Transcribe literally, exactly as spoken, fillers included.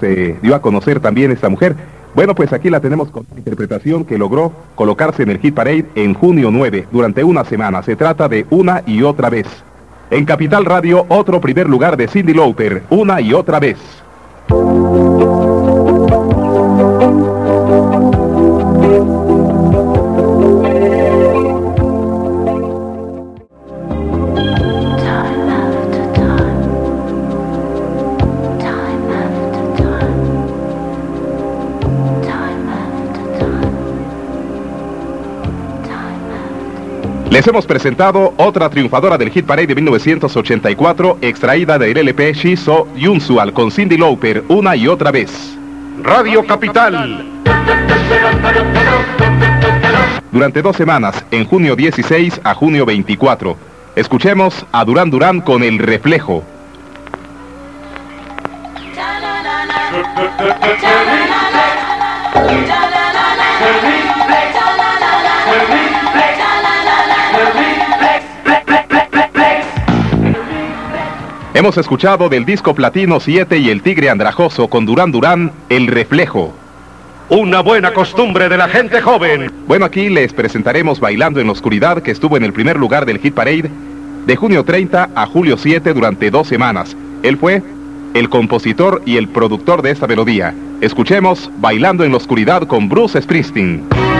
se dio a conocer también esta mujer. Bueno, pues aquí la tenemos con una interpretación que logró colocarse en el Hit Parade en junio nueve, durante una semana. Se trata de Una y Otra Vez. En Capital Radio, otro primer lugar de Cyndi Lauper, Una y Otra Vez. Les hemos presentado otra triunfadora del Hit Parade de mil novecientos ochenta y cuatro, extraída del L P She's So Unusual, con Cyndi Lauper, Una y Otra Vez. Radio Capital. Durante dos semanas, en junio dieciséis a junio veinticuatro, escuchemos a Durán Durán con El Reflejo. Hemos escuchado del disco Platino siete y El Tigre Andrajoso con Durán Durán, El Reflejo. Una buena costumbre de la gente joven. Bueno, aquí les presentaremos Bailando en la Oscuridad, que estuvo en el primer lugar del Hit Parade de junio treinta a julio siete durante dos semanas. Él fue el compositor y el productor de esta melodía. Escuchemos Bailando en la Oscuridad con Bruce Springsteen.